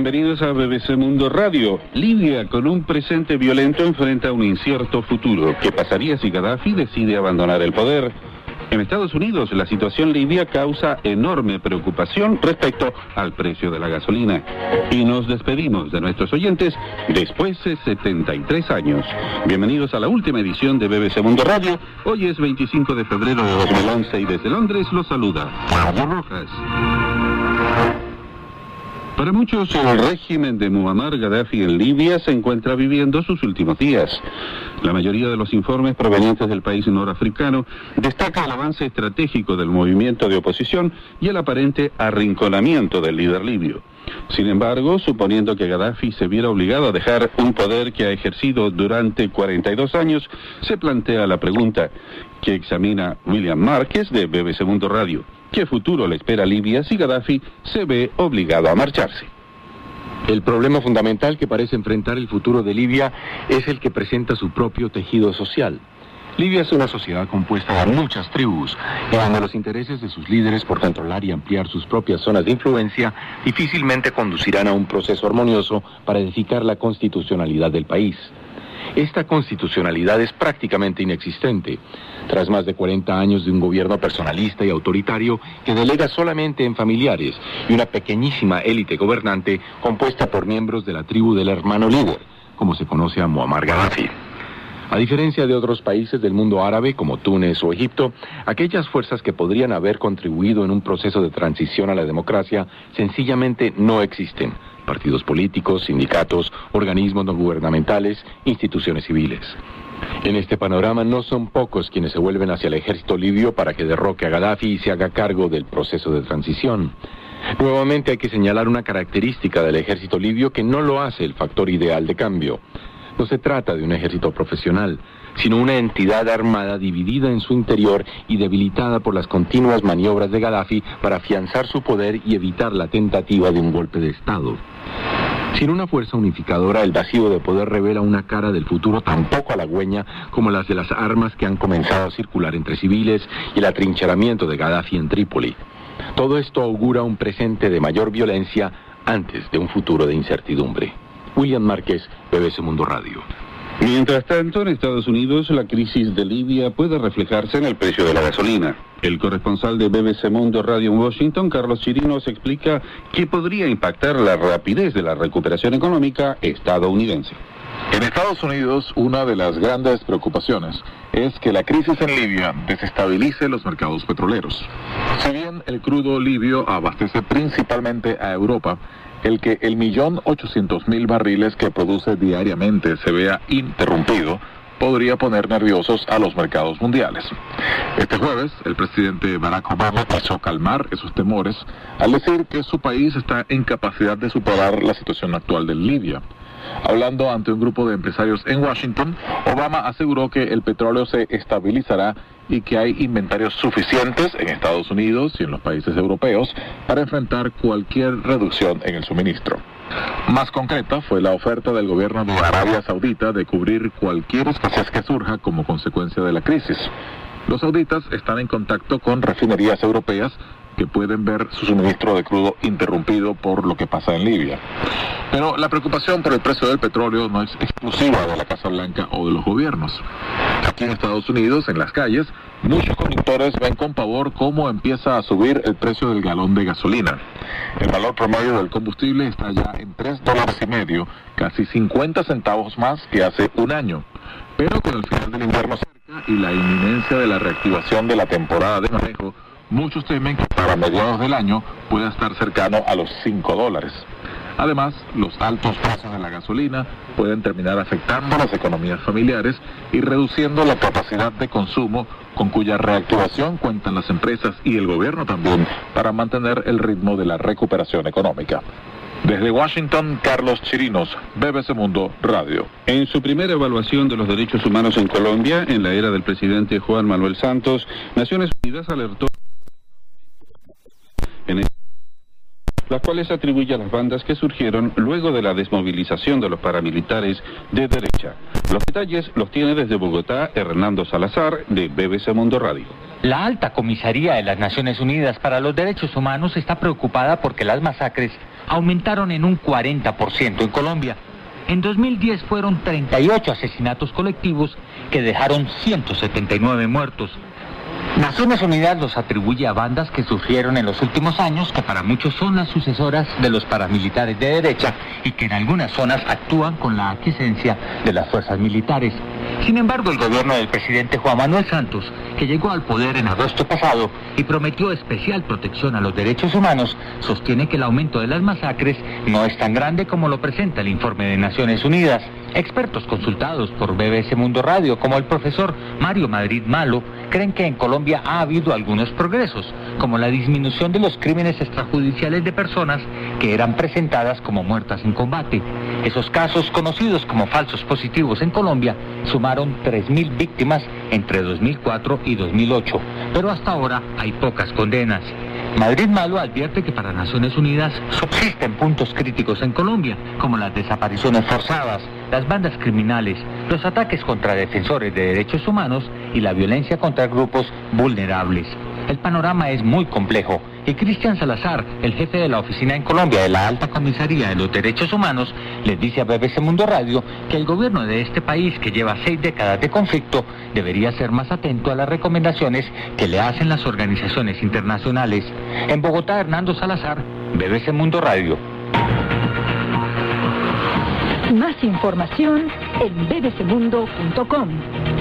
Bienvenidos a BBC Mundo Radio. Libia, con un presente violento, enfrenta un incierto futuro. ¿Qué pasaría si Gaddafi decide abandonar el poder? En Estados Unidos, la situación libia causa enorme preocupación respecto al precio de la gasolina. Y nos despedimos de nuestros oyentes después de 73 años. Bienvenidos a la última edición de BBC Mundo Radio. Hoy es 25 de febrero de 2011 y desde Londres los saluda Pablo Rojas. Para muchos, el régimen de Muammar Gaddafi en Libia se encuentra viviendo sus últimos días. La mayoría de los informes provenientes del país norafricano destaca el avance estratégico del movimiento de oposición y el aparente arrinconamiento del líder libio. Sin embargo, suponiendo que Gaddafi se viera obligado a dejar un poder que ha ejercido durante 42 años, se plantea la pregunta que examina William Márquez de BBC Mundo Radio. ¿Qué futuro le espera a Libia si Gaddafi se ve obligado a marcharse? El problema fundamental que parece enfrentar el futuro de Libia es el que presenta su propio tejido social. Libia es una sociedad compuesta de muchas tribus, y donde los intereses de sus líderes por controlar y ampliar sus propias zonas de influencia difícilmente conducirán a un proceso armonioso para edificar la constitucionalidad del país. Esta constitucionalidad es prácticamente inexistente, tras más de 40 años de un gobierno personalista y autoritario que delega solamente en familiares y una pequeñísima élite gobernante compuesta por miembros de la tribu del hermano líder, como se conoce a Muammar Gaddafi. A diferencia de otros países del mundo árabe como Túnez o Egipto, aquellas fuerzas que podrían haber contribuido en un proceso de transición a la democracia sencillamente no existen. Partidos políticos, sindicatos, organismos no gubernamentales, instituciones civiles. En este panorama no son pocos quienes se vuelven hacia el ejército libio para que derroque a Gaddafi y se haga cargo del proceso de transición. Nuevamente hay que señalar una característica del ejército libio que no lo hace el factor ideal de cambio. No se trata de un ejército profesional, sino una entidad armada dividida en su interior y debilitada por las continuas maniobras de Gaddafi para afianzar su poder y evitar la tentativa de un golpe de Estado. Sin una fuerza unificadora, el vacío de poder revela una cara del futuro tan poco halagüeña como las de las armas que han comenzado a circular entre civiles y el atrincheramiento de Gaddafi en Trípoli. Todo esto augura un presente de mayor violencia antes de un futuro de incertidumbre. William Márquez, BBC Mundo Radio. Mientras tanto, en Estados Unidos, la crisis de Libia puede reflejarse en el precio de la gasolina. El corresponsal de BBC Mundo Radio en Washington, Carlos Chirinos, explica que podría impactar la rapidez de la recuperación económica estadounidense. En Estados Unidos, una de las grandes preocupaciones es que la crisis en Libia desestabilice los mercados petroleros. Si bien el crudo libio abastece principalmente a Europa, el que el 1.800.000 barriles que produce diariamente se vea interrumpido podría poner nerviosos a los mercados mundiales. Este jueves, el presidente Barack Obama quiso calmar esos temores al decir que su país está en capacidad de superar la situación actual de Libia. Hablando ante un grupo de empresarios en Washington, Obama aseguró que el petróleo se estabilizará y que hay inventarios suficientes en Estados Unidos y en los países europeos para enfrentar cualquier reducción en el suministro. Más concreta fue la oferta del gobierno de Arabia Saudita de cubrir cualquier escasez que surja como consecuencia de la crisis. Los sauditas están en contacto con refinerías europeas que pueden ver su suministro de crudo interrumpido por lo que pasa en Libia. Pero la preocupación por el precio del petróleo no es exclusiva de la Casa Blanca o de los gobiernos. Aquí en Estados Unidos, en las calles, muchos conductores ven con pavor cómo empieza a subir el precio del galón de gasolina. El valor promedio del combustible está ya en $3.50, casi 50 centavos más que hace un año. Pero con el final del invierno cerca y la inminencia de la reactivación de la temporada de manejo, muchos temen que para mediados del año pueda estar cercano a los $5. Además, los altos precios de la gasolina pueden terminar afectando a las economías familiares y reduciendo la capacidad de consumo con cuya reactivación cuentan las empresas y el gobierno también para mantener el ritmo de la recuperación económica. Desde Washington, Carlos Chirinos, BBC Mundo Radio. En su primera evaluación de los derechos humanos en Colombia, en la era del presidente Juan Manuel Santos, Naciones Unidas alertó las cuales atribuye a las bandas que surgieron luego de la desmovilización de los paramilitares de derecha. Los detalles los tiene desde Bogotá Hernando Salazar, de BBC Mundo Radio. La Alta Comisaría de las Naciones Unidas para los Derechos Humanos está preocupada porque las masacres aumentaron en un 40% en Colombia. En 2010 fueron 38 asesinatos colectivos que dejaron 179 muertos. Naciones Unidas los atribuye a bandas que surgieron en los últimos años, que para muchos son las sucesoras de los paramilitares de derecha y que en algunas zonas actúan con la aquiescencia de las fuerzas militares. Sin embargo, el gobierno del presidente Juan Manuel Santos, que llegó al poder en agosto pasado y prometió especial protección a los derechos humanos, sostiene que el aumento de las masacres no es tan grande como lo presenta el informe de Naciones Unidas. Expertos consultados por BBC Mundo Radio, como el profesor Mario Madrid Malo, creen que en Colombia ha habido algunos progresos, como la disminución de los crímenes extrajudiciales de personas que eran presentadas como muertas en combate. Esos casos, conocidos como falsos positivos en Colombia, sumaron 3.000 víctimas entre 2004 y 2008, pero hasta ahora hay pocas condenas. Madrid Malo advierte que para Naciones Unidas subsisten puntos críticos en Colombia, como las desapariciones forzadas, las bandas criminales, los ataques contra defensores de derechos humanos y la violencia contra grupos vulnerables. El panorama es muy complejo y Cristian Salazar, el jefe de la oficina en Colombia de la Alta Comisaría de los Derechos Humanos, les dice a BBC Mundo Radio que el gobierno de este país, que lleva 6 décadas de conflicto, debería ser más atento a las recomendaciones que le hacen las organizaciones internacionales. En Bogotá, Hernando Salazar, BBC Mundo Radio. Más información en bbcmundo.com.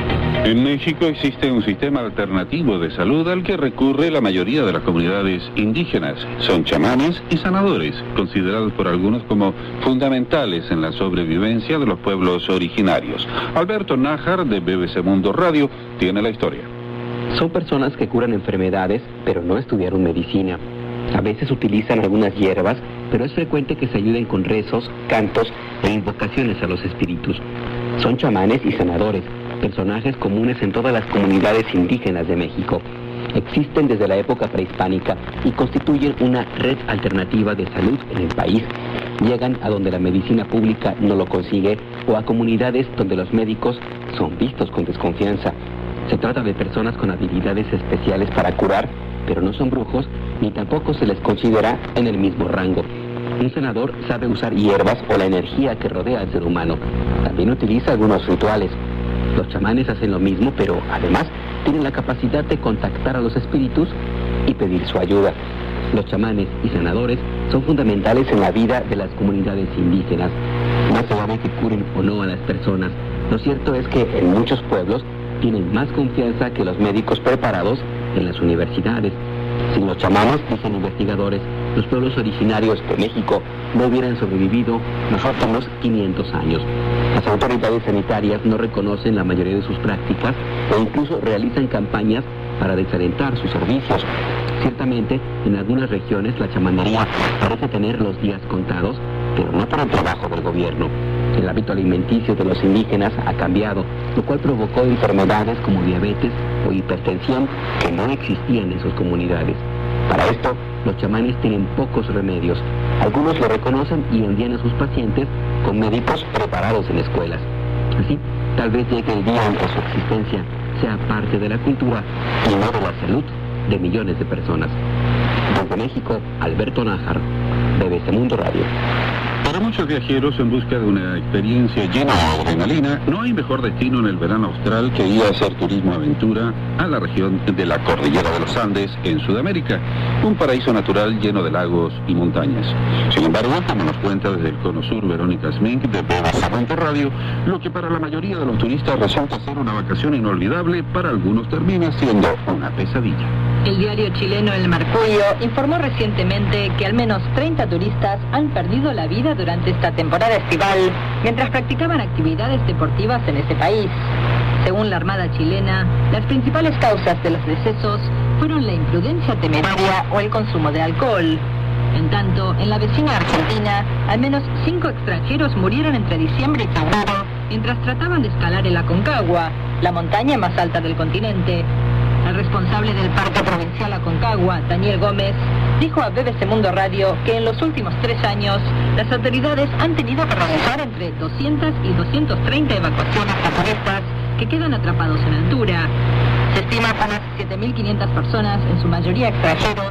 En México existe un sistema alternativo de salud al que recurre la mayoría de las comunidades indígenas. Son chamanes y sanadores, considerados por algunos como fundamentales en la sobrevivencia de los pueblos originarios. Alberto Nájar, de BBC Mundo Radio, tiene la historia. Son personas que curan enfermedades, pero no estudiaron medicina. A veces utilizan algunas hierbas, pero es frecuente que se ayuden con rezos, cantos e invocaciones a los espíritus. Son chamanes y sanadores, personajes comunes en todas las comunidades indígenas de México. Existen desde la época prehispánica y constituyen una red alternativa de salud en el país. Llegan a donde la medicina pública no lo consigue o a comunidades donde los médicos son vistos con desconfianza. Se trata de personas con habilidades especiales para curar, pero no son brujos ni tampoco se les considera en el mismo rango. Un sanador sabe usar hierbas o la energía que rodea al ser humano. También utiliza algunos rituales. Los chamanes hacen lo mismo, pero además tienen la capacidad de contactar a los espíritus y pedir su ayuda. Los chamanes y sanadores son fundamentales en la vida de las comunidades indígenas. Más allá de que curen o no a las personas, lo cierto es que en muchos pueblos tienen más confianza que los médicos preparados en las universidades. Sin los chamanes, dicen investigadores, los pueblos originarios de México no hubieran sobrevivido los últimos 500 años. Las autoridades sanitarias no reconocen la mayoría de sus prácticas e incluso realizan campañas para desalentar sus servicios. Ciertamente, en algunas regiones la chamanería parece tener los días contados, pero no para el trabajo del gobierno. El hábito alimenticio de los indígenas ha cambiado, lo cual provocó enfermedades como diabetes o hipertensión que no existían en sus comunidades. Para esto, los chamanes tienen pocos remedios. Algunos lo reconocen y envían a sus pacientes con médicos preparados en escuelas. Así, tal vez llegue el día en que su existencia sea parte de la cultura y no de la salud de millones de personas. Desde México, Alberto Nájar, BBC Mundo Radio. Para muchos viajeros en busca de una experiencia llena de adrenalina, no hay mejor destino en el verano austral que ir a hacer turismo aventura a la región de la Cordillera de los Andes en Sudamérica, un paraíso natural lleno de lagos y montañas. Sin embargo, como nos cuenta desde el Cono Sur Verónica Smink de BBC Mundo Radio, lo que para la mayoría de los turistas resulta ser una vacación inolvidable, para algunos termina siendo una pesadilla. El diario chileno El Mercurio informó recientemente que al menos 30 turistas han perdido la vida durante esta temporada estival mientras practicaban actividades deportivas en ese país. Según la Armada chilena, las principales causas de los decesos fueron la imprudencia temeraria o el consumo de alcohol. En tanto, en la vecina Argentina, al menos 5 extranjeros murieron entre diciembre y febrero mientras trataban de escalar el Aconcagua, la montaña más alta del continente. El responsable del Parque Provincial Aconcagua, Daniel Gómez, dijo a BBC Mundo Radio que en los últimos 3 años las autoridades han tenido que realizar entre 200 y 230 evacuaciones de turistas que quedan atrapados en altura. Se estima que unas 7.500 personas, en su mayoría extranjeros,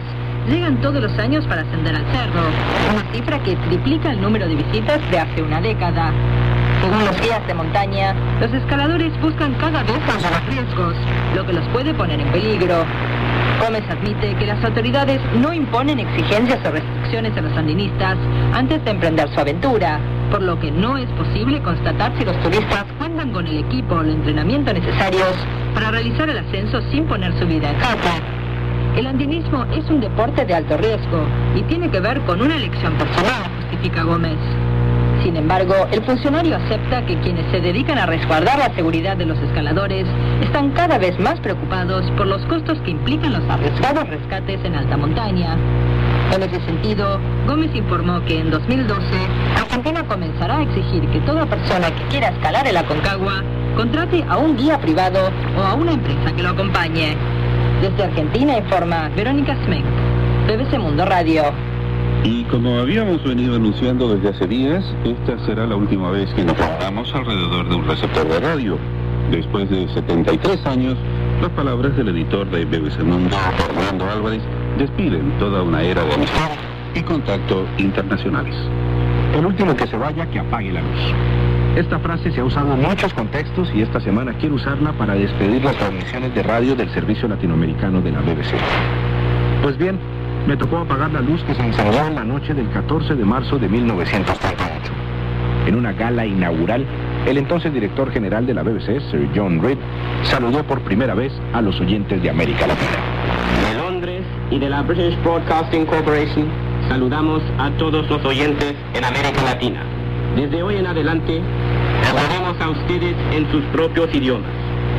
llegan todos los años para ascender al cerro, una cifra que triplica el número de visitas de hace una década. Según los guías de montaña, los escaladores buscan cada vez más riesgos, lo que los puede poner en peligro. Gómez admite que las autoridades no imponen exigencias o restricciones a los andinistas antes de emprender su aventura, por lo que no es posible constatar si los turistas cuentan con el equipo o el entrenamiento necesarios para realizar el ascenso sin poner su vida en jaque. El andinismo es un deporte de alto riesgo y tiene que ver con una elección personal, justifica Gómez. Sin embargo, el funcionario acepta que quienes se dedican a resguardar la seguridad de los escaladores están cada vez más preocupados por los costos que implican los arriesgados rescates en alta montaña. En ese sentido, Gómez informó que en 2012, Argentina comenzará a exigir que toda persona que quiera escalar el Aconcagua contrate a un guía privado o a una empresa que lo acompañe. Desde Argentina informa Verónica Smenk, BBC Mundo Radio. Y como habíamos venido anunciando desde hace días, esta será la última vez que nos reunamos alrededor de un receptor de radio. Después de 73 años, las palabras del editor de BBC Mundo, Fernando Álvarez, despiden toda una era de amistad y contacto internacionales. El último que se vaya, que apague la luz. Esta frase se ha usado en muchos contextos y esta semana quiero usarla para despedir las transmisiones de radio del servicio latinoamericano de la BBC. Pues bien, me tocó apagar la luz que se encendió en la noche del 14 de marzo de 1938. En una gala inaugural, el entonces director general de la BBC, Sir John Reed, saludó por primera vez a los oyentes de América Latina. De Londres y de la British Broadcasting Corporation, saludamos a todos los oyentes en América Latina. Desde hoy en adelante, hablaremos a ustedes en sus propios idiomas.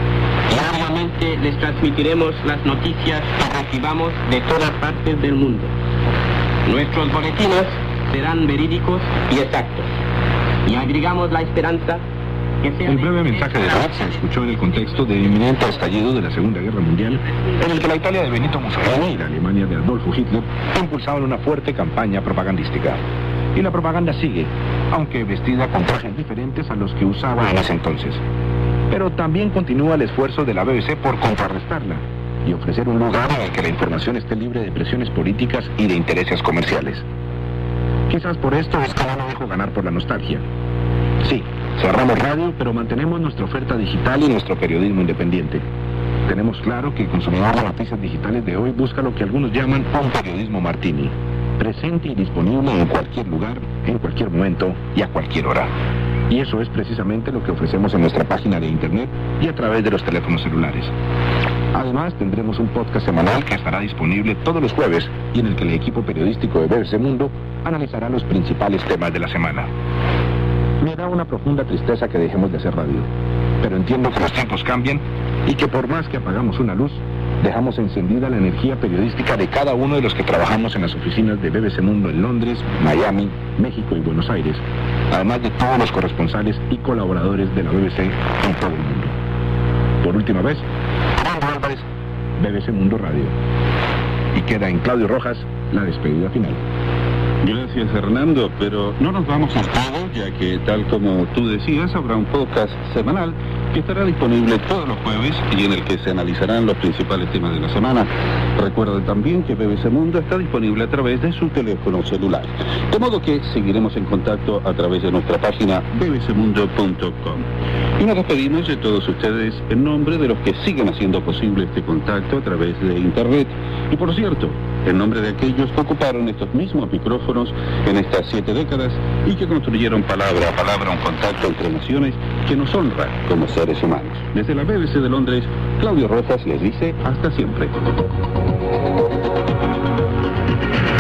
Diariamente les transmitiremos las noticias que recibamos de todas partes del mundo. Nuestros boletines serán verídicos y exactos. Y agregamos la esperanza que sea... El breve mensaje de Reed se escuchó en el contexto del inminente estallido de la Segunda Guerra Mundial, en el que la Italia de Benito Mussolini y la Alemania de Adolfo Hitler impulsaban una fuerte campaña propagandística. Y la propaganda sigue, aunque vestida con trajes diferentes a los que usaba en ese entonces. Pero también continúa el esfuerzo de la BBC por contrarrestarla y ofrecer un lugar en el que la información esté libre de presiones políticas y de intereses comerciales. Quizás por esto es que no me dejo ganar por la nostalgia. Sí, cerramos radio, pero mantenemos nuestra oferta digital y nuestro periodismo independiente. Tenemos claro que el consumidor de noticias digitales de hoy busca lo que algunos llaman un periodismo martini, presente y disponible en cualquier lugar, en cualquier momento y a cualquier hora. Y eso es precisamente lo que ofrecemos en nuestra página de internet y a través de los teléfonos celulares. Además, tendremos un podcast semanal que estará disponible todos los jueves y en el que el equipo periodístico de BBC Mundo analizará los principales temas de la semana. Me da una profunda tristeza que dejemos de hacer radio, pero entiendo que los tiempos cambian y que por más que apagamos una luz, dejamos encendida la energía periodística de cada uno de los que trabajamos en las oficinas de BBC Mundo en Londres, Miami, México y Buenos Aires, además de todos los corresponsales y colaboradores de la BBC en todo el mundo. Por última vez, Fernando Álvarez, BBC Mundo Radio. Y queda en Claudio Rojas la despedida final. Gracias, Hernando, pero no nos vamos a todo, ya que tal como tú decías, habrá un podcast semanal que estará disponible todos los jueves y en el que se analizarán los principales temas de la semana. Recuerda también que BBC Mundo está disponible a través de su teléfono celular. De modo que seguiremos en contacto a través de nuestra página bbcmundo.com. Y nos despedimos de todos ustedes en nombre de los que siguen haciendo posible este contacto a través de Internet. Y por cierto, en nombre de aquellos que ocuparon estos mismos micrófonos en estas 7 décadas y que construyeron palabra a palabra un contacto entre naciones que nos honra como seres humanos. Desde la BBC de Londres, Claudio Rojas les dice hasta siempre.